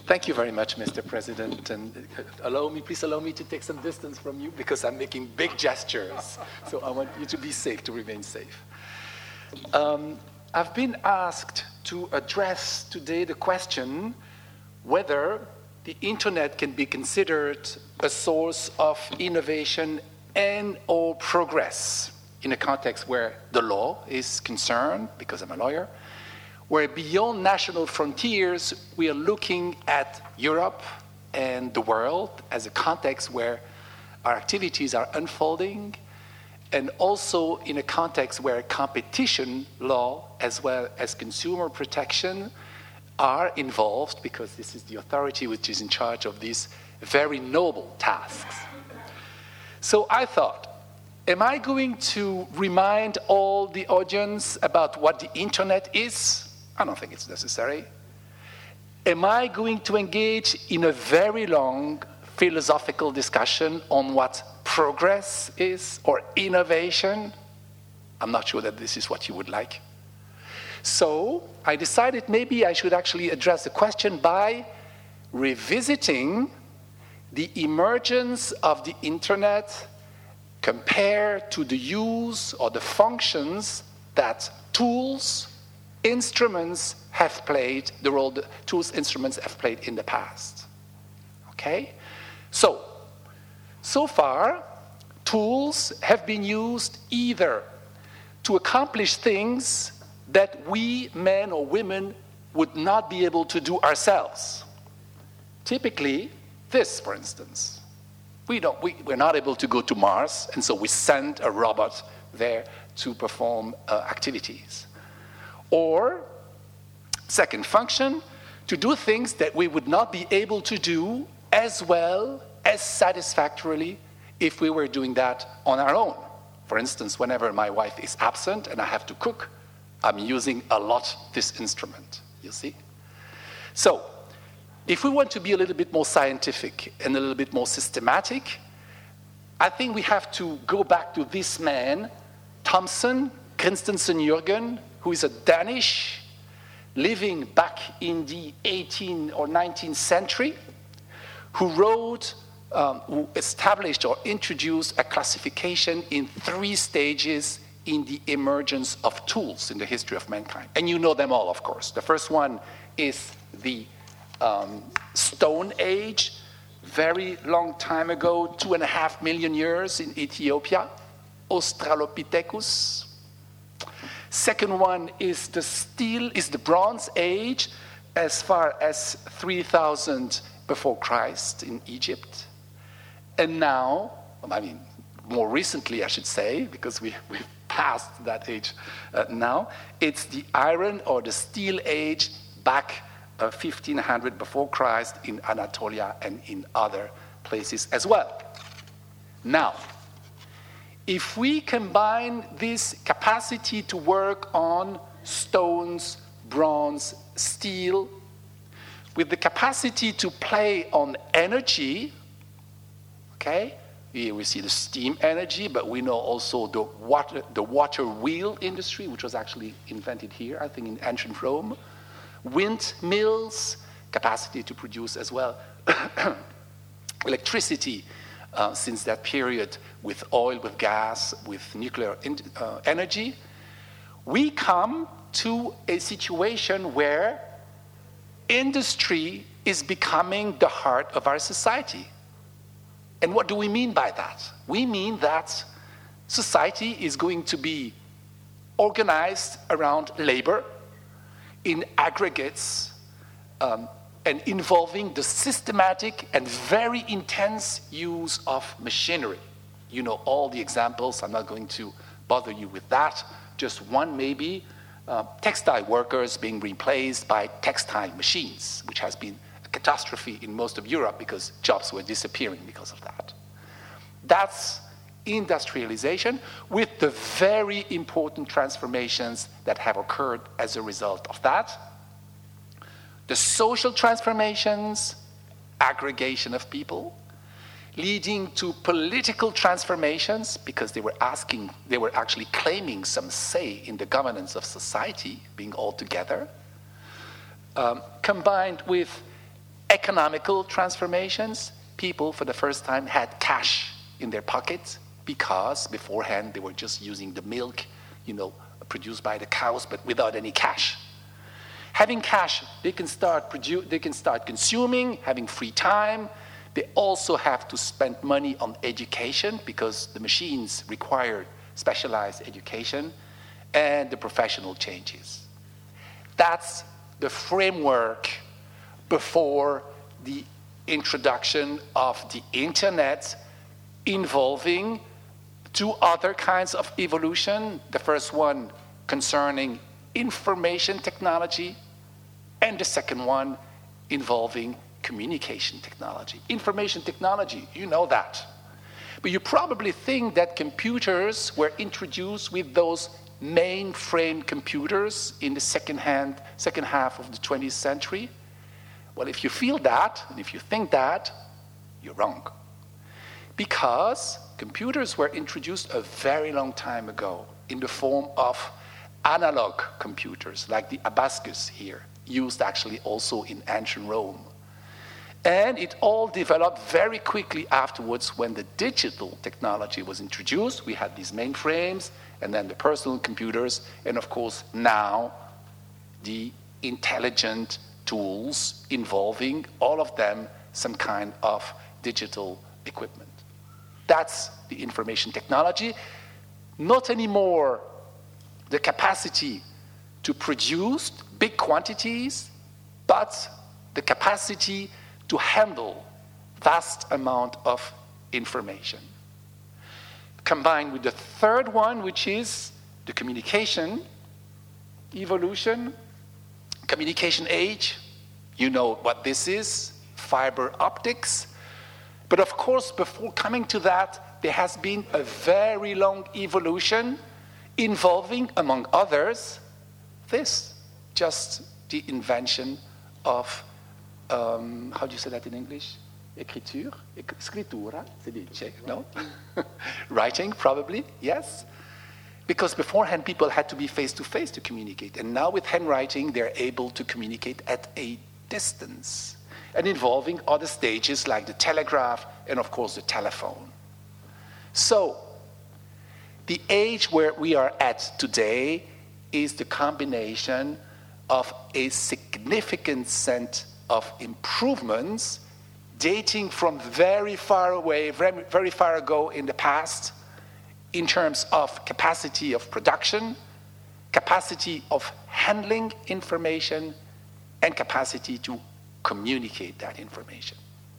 Thank you very much, Mr. President. And please allow me to take some distance from you because I'm making big gestures. So I want you to be safe, to remain safe. I've been asked to address today the question whether the internet can be considered a source of innovation and or progress in a context where the law is concerned, because I'm a lawyer, where beyond national frontiers, we are looking at Europe and the world as a context where our activities are unfolding, and also in a context where competition law as well as consumer protection are involved, because this is the authority which is in charge of these very noble tasks. So I thought, am I going to remind all the audience about what the internet is? I don't think it's necessary. Am I going to engage in a very long philosophical discussion on what progress is or innovation? I'm not sure that this is what you would like. So I decided maybe I should actually address the question by revisiting the emergence of the internet compared to the use or the functions that tools, instruments have played, the role that tools, instruments have played in the past. Okay? So far, tools have been used either to accomplish things that we, men or women, would not be able to do ourselves. Typically, this, for instance. We're not able to go to Mars, and so we send a robot there to perform activities. Or, second function, to do things that we would not be able to do as well, as satisfactorily, if we were doing that on our own. For instance, whenever my wife is absent and I have to cook, I'm using a lot this instrument, you see? So, if we want to be a little bit more scientific and a little bit more systematic, I think we have to go back to this man, Thomsen Christensen Jürgen, who is a Danish living back in the 18th or 19th century, who who established or introduced a classification in 3 stages in the emergence of tools in the history of mankind. And you know them all, of course. The first one is the Stone Age, very long time ago, 2.5 million years in Ethiopia, Australopithecus. Second one is the Bronze Age, as far as 3000 before Christ in Egypt. And now, more recently, I should say, because we've passed that age now, it's the Iron or the Steel Age back 1500 before Christ in Anatolia and in other places as well. Now, if we combine this capacity to work on stones, bronze, steel, with the capacity to play on energy, okay? Here we see the steam energy, but we know also the water wheel industry, which was actually invented here, I think in ancient Rome. Windmills, capacity to produce as well electricity since that period with oil, with gas, with nuclear energy. We come to a situation where industry is becoming the heart of our society. And what do we mean by that? We mean that society is going to be organized around labor in aggregates and involving the systematic and very intense use of machinery. You know all the examples. I'm not going to bother you with that. Just one maybe. Textile workers being replaced by textile machines, which has been a catastrophe in most of Europe because jobs were disappearing because of that. That's industrialization with the very important transformations that have occurred as a result of that. The social transformations, aggregation of people, leading to political transformations because they were actually claiming some say in the governance of society, being all together, combined with economical transformations. People, for the first time, had cash in their pockets because beforehand they were just using the milk, produced by the cows, but without any cash. Having cash, they can start consuming, having free time. They also have to spend money on education because the machines require specialized education, and the professional changes. That's the framework before the introduction of the internet, involving two other kinds of evolution. The first one concerning information technology, and the second one involving communication technology. Information technology, you know that. But you probably think that computers were introduced with those mainframe computers in the second half of the 20th century. Well, if you feel that, and if you think that, you're wrong. Because computers were introduced a very long time ago in the form of analog computers, like the Abacus here, used actually also in ancient Rome. And it all developed very quickly afterwards when the digital technology was introduced. We had these mainframes, and then the personal computers, and of course now the intelligent tools involving all of them some kind of digital equipment. That's the information technology. Not anymore the capacity to produce big quantities, but the capacity to handle vast amount of information. Combined with the third one, which is the communication evolution, communication age. You know what this is, fiber optics. But of course, before coming to that, there has been a very long evolution involving, among others, this, just the invention of, how do you say that in English? Écriture? Scrittura? C'est des Czech, no? Writing, probably, yes. Because beforehand, people had to be face-to-face to communicate. And now with handwriting, they're able to communicate at a distance, and involving other stages like the telegraph and, of course, the telephone. So, the age where we are at today is the combination of a significant set of improvements dating from very far away, very, very far ago in the past, in terms of capacity of production, capacity of handling information, and capacity to communicate that information.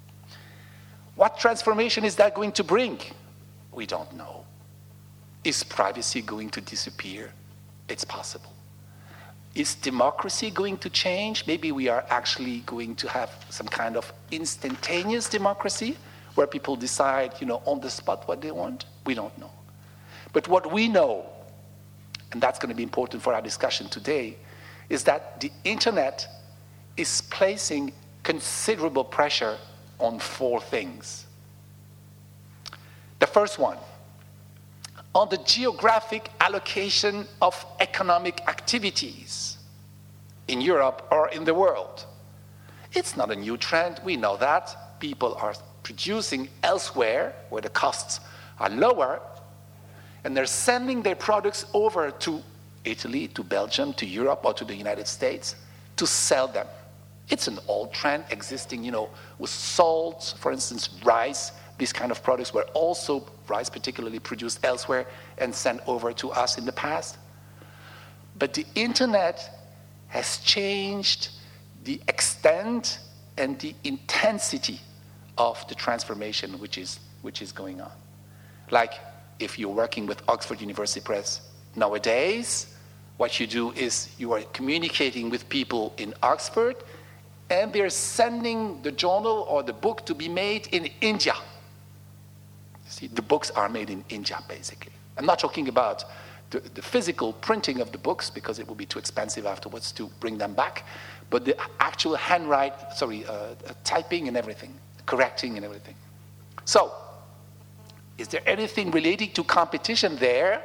What transformation is that going to bring? We don't know. Is privacy going to disappear? It's possible. Is democracy going to change? Maybe we are actually going to have some kind of instantaneous democracy where people decide, on the spot what they want? We don't know. But what we know, and that's going to be important for our discussion today, is that the internet is placing considerable pressure on four things. The first one, on the geographic allocation of economic activities in Europe or in the world. It's not a new trend, we know that. People are producing elsewhere where the costs are lower, and they're sending their products over to Italy, to Belgium, to Europe, or to the United States to sell them. It's an old trend existing, with salt, for instance, rice. These kind of products were also, rice particularly, produced elsewhere and sent over to us in the past. But the internet has changed the extent and the intensity of the transformation which is going on. Like, if you're working with Oxford University Press nowadays, what you do is you are communicating with people in Oxford, and they're sending the journal or the book to be made in India. See, the books are made in India, basically. I'm not talking about the physical printing of the books, because it will be too expensive afterwards to bring them back, but the actual typing and everything, correcting and everything. So, is there anything relating to competition there?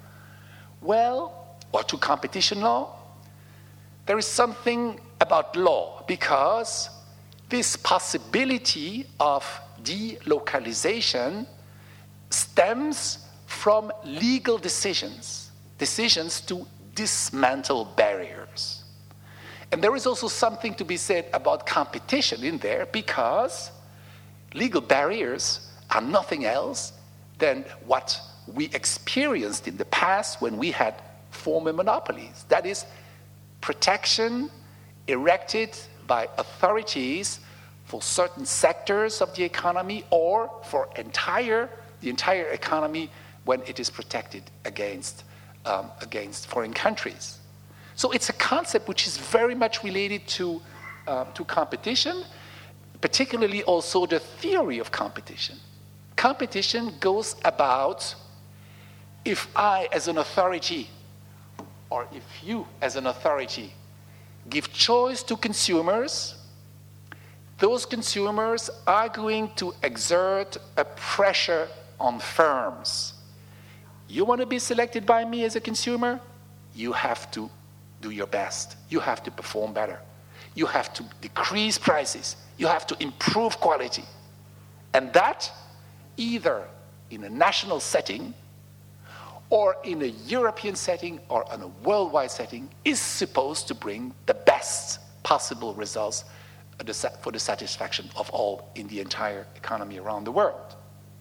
Well, or to competition law? There is something about law, because this possibility of delocalization stems from legal decisions to dismantle barriers. And there is also something to be said about competition in there, because legal barriers are nothing else than what we experienced in the past when we had former monopolies. That is, protection erected by authorities for certain sectors of the economy or for the entire economy when it is protected against foreign countries. So it's a concept which is very much related to competition, particularly also the theory of competition. Competition goes about, if I as an authority, or if you as an authority, give choice to consumers, those consumers are going to exert a pressure on firms. You want to be selected by me as a consumer? You have to do your best. You have to perform better. You have to decrease prices. You have to improve quality. And that, either in a national setting or in a European setting or in a worldwide setting, is supposed to bring the best possible results for the satisfaction of all in the entire economy around the world.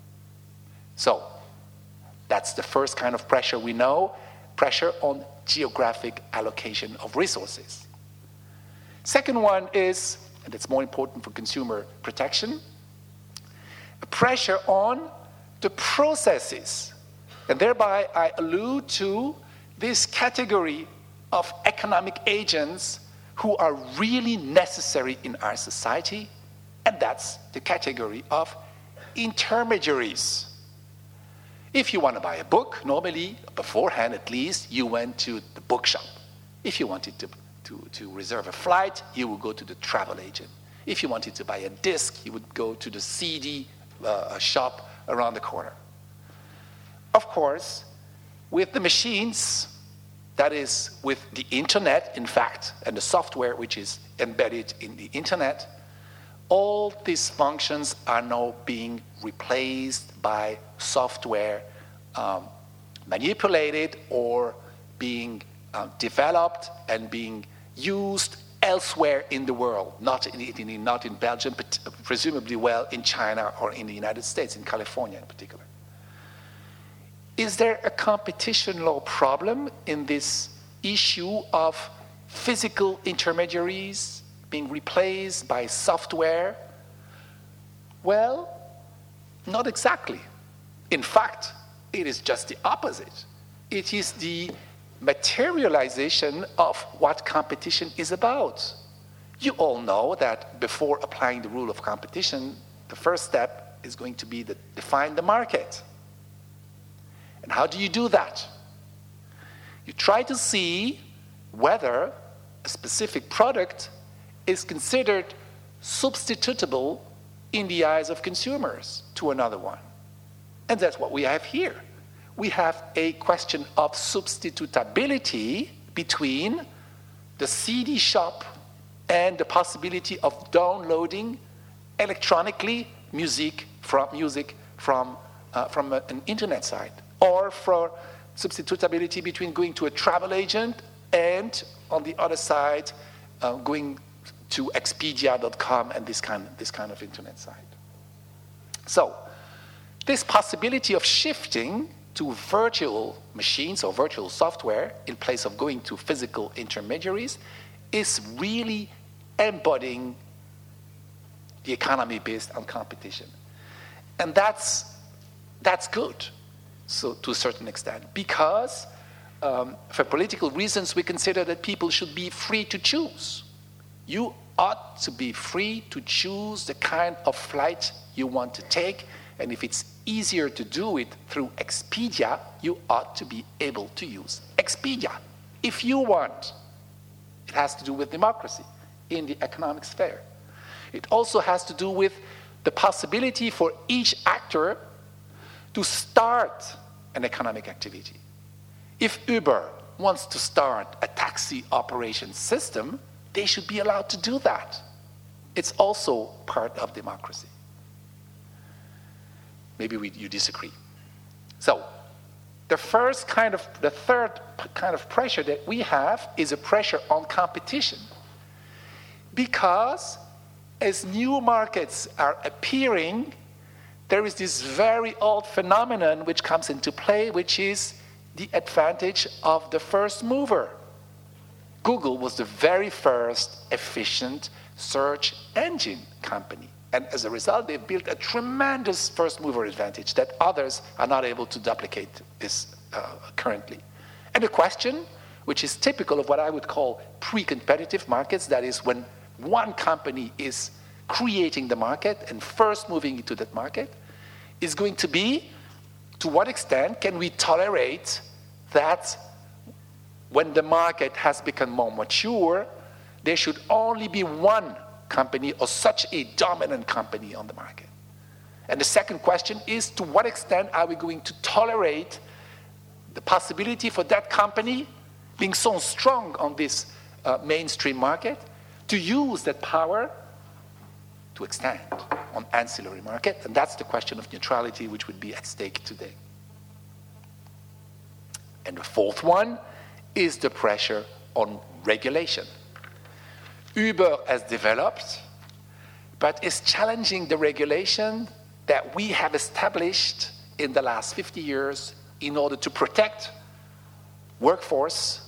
So, that's the first kind of pressure we know, pressure on geographic allocation of resources. Second one is, and it's more important for consumer protection, a pressure on the processes. And thereby I allude to this category of economic agents who are really necessary in our society, and that's the category of intermediaries. If you want to buy a book, normally, beforehand at least, you went to the bookshop. If you wanted to reserve a flight, you would go to the travel agent. If you wanted to buy a disc, you would go to the CD shop around the corner. Of course, with the machines, that is, with the internet, in fact, and the software which is embedded in the internet, all these functions are now being replaced by software manipulated or being developed and being used elsewhere in the world, not in Italy, not in Belgium, but presumably well in China or in the United States, in California in particular. Is there a competition law problem in this issue of physical intermediaries being replaced by software? Well, not exactly. In fact, it is just the opposite. It is the materialization of what competition is about. You all know that before applying the rule of competition, the first step is going to be to define the market. And how do you do that? You try to see whether a specific product is considered substitutable in the eyes of consumers to another one. And that's what we have here. We have a question of substitutability between the CD shop and the possibility of downloading electronically music from an internet site, or for substitutability between going to a travel agent and, on the other side, going to Expedia.com and this kind of internet site. So, this possibility of shifting to virtual machines or virtual software in place of going to physical intermediaries is really embodying the economy based on competition. And that's good, so to a certain extent, because for political reasons we consider that people should be free to choose. You ought to be free to choose the kind of flight you want to take, and if it's easier to do it through Expedia, you ought to be able to use Expedia if you want. It has to do with democracy in the economic sphere. It also has to do with the possibility for each actor to start an economic activity. If Uber wants to start a taxi operation system, they should be allowed to do that. It's also part of democracy. Maybe you disagree. So, the third kind of pressure that we have is a pressure on competition. Because as new markets are appearing, there is this very old phenomenon which comes into play, which is the advantage of the first mover. Google was the very first efficient search engine company. And as a result, they've built a tremendous first mover advantage that others are not able to duplicate this currently. And a question, which is typical of what I would call pre-competitive markets, that is when one company is creating the market and first moving into that market, is going to be, to what extent can we tolerate that when the market has become more mature, there should only be one company or such a dominant company on the market. And the second question is, to what extent are we going to tolerate the possibility for that company being so strong on this mainstream market to use that power to extend on ancillary market? And that's the question of neutrality which would be at stake today. And the fourth one is the pressure on regulation. Uber has developed, but is challenging the regulation that we have established in the last 50 years in order to protect workforce.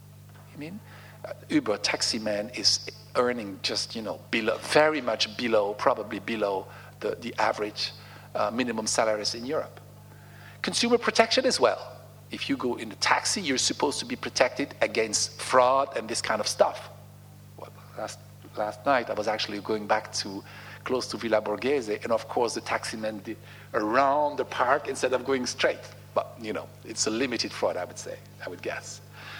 Uber taxi man is earning just, below, very much below, probably below the average minimum salaries in Europe. Consumer protection as well. If you go in the taxi, you're supposed to be protected against fraud and this kind of stuff. Well, last night, I was actually going back to close to Villa Borghese, and of course, the taxi man did around the park instead of going straight. But, it's a limited fraud, I would guess.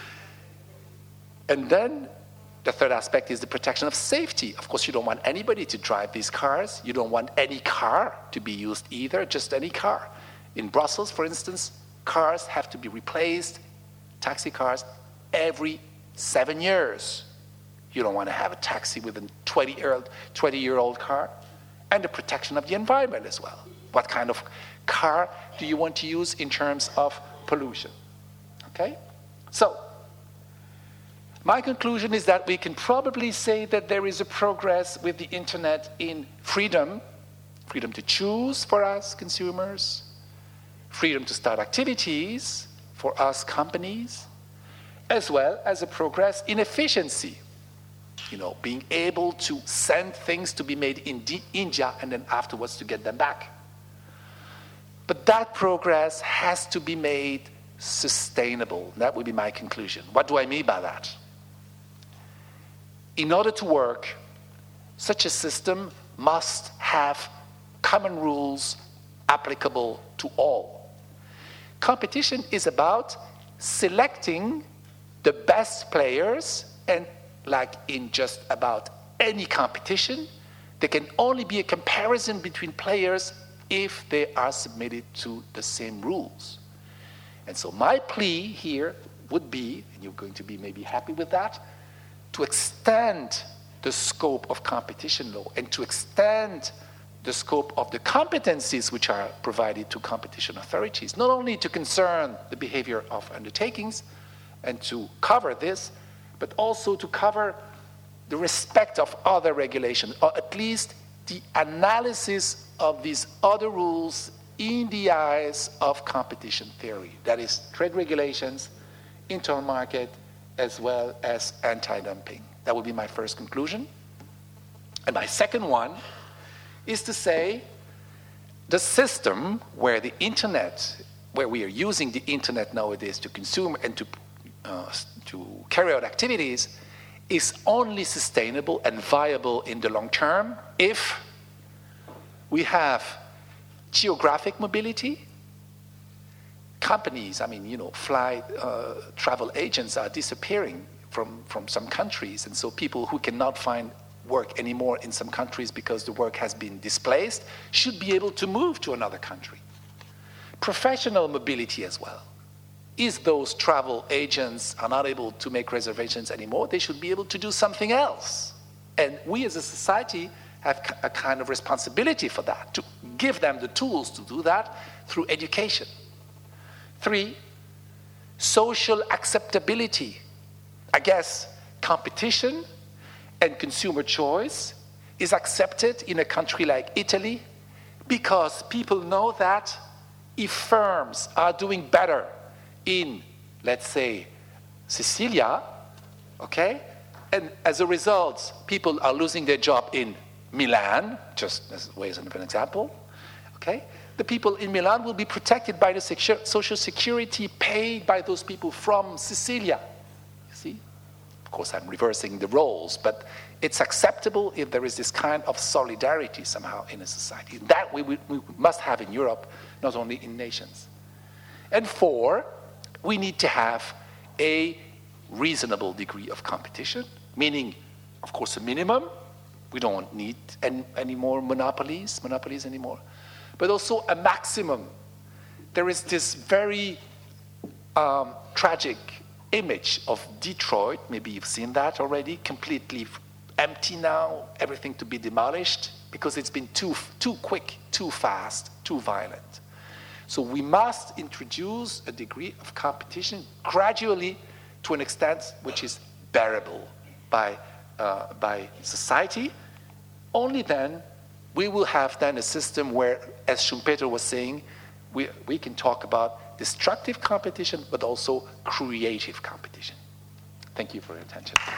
And then the third aspect is the protection of safety. Of course, you don't want anybody to drive these cars. You don't want any car to be used either, just any car. In Brussels, for instance, cars have to be replaced, taxi cars, every 7 years. You don't want to have a taxi with a 20-year-old car. And the protection of the environment as well. What kind of car do you want to use in terms of pollution? Okay? So, my conclusion is that we can probably say that there is a progress with the internet in freedom to choose for us consumers, freedom to start activities for us companies, as well as a progress in efficiency. Being able to send things to be made in India and then afterwards to get them back. But that progress has to be made sustainable. That would be my conclusion. What do I mean by that? In order to work, such a system must have common rules applicable to all. Competition is about selecting the best players, and like in just about any competition, there can only be a comparison between players if they are submitted to the same rules. And so my plea here would be, and you're going to be maybe happy with that, to extend the scope of competition law and to extend the scope of the competencies which are provided to competition authorities, not only to concern the behavior of undertakings and to cover this, but also to cover the respect of other regulations, or at least the analysis of these other rules in the eyes of competition theory. That is, trade regulations, internal market, as well as anti-dumping. That would be my first conclusion. And my second one is to say the system where the internet, where we are using the internet nowadays to consume and to carry out activities, is only sustainable and viable in the long term if we have geographic mobility. Companies, travel agents are disappearing from some countries, and so people who cannot find work anymore in some countries because the work has been displaced should be able to move to another country. Professional mobility as well. If those travel agents are not able to make reservations anymore, they should be able to do something else. And we as a society have a kind of responsibility for that, to give them the tools to do that through education. 3, social acceptability. I guess competition and consumer choice is accepted in a country like Italy because people know that if firms are doing better in, let's say, Sicilia, okay, and as a result, people are losing their job in Milan, just as an example, okay, the people in Milan will be protected by the social security paid by those people from Sicilia. You see? Of course, I'm reversing the roles, but it's acceptable if there is this kind of solidarity somehow in a society. That we must have in Europe, not only in nations. And 4, we need to have a reasonable degree of competition, meaning, of course, a minimum. We don't need any more monopolies anymore, but also a maximum. There is this very tragic image of Detroit, maybe you've seen that already, completely empty now, everything to be demolished, because it's been too quick, too fast, too violent. So we must introduce a degree of competition gradually to an extent which is bearable by society. Only then we will have then a system where, as Schumpeter was saying, we can talk about destructive competition, but also creative competition. Thank you for your attention.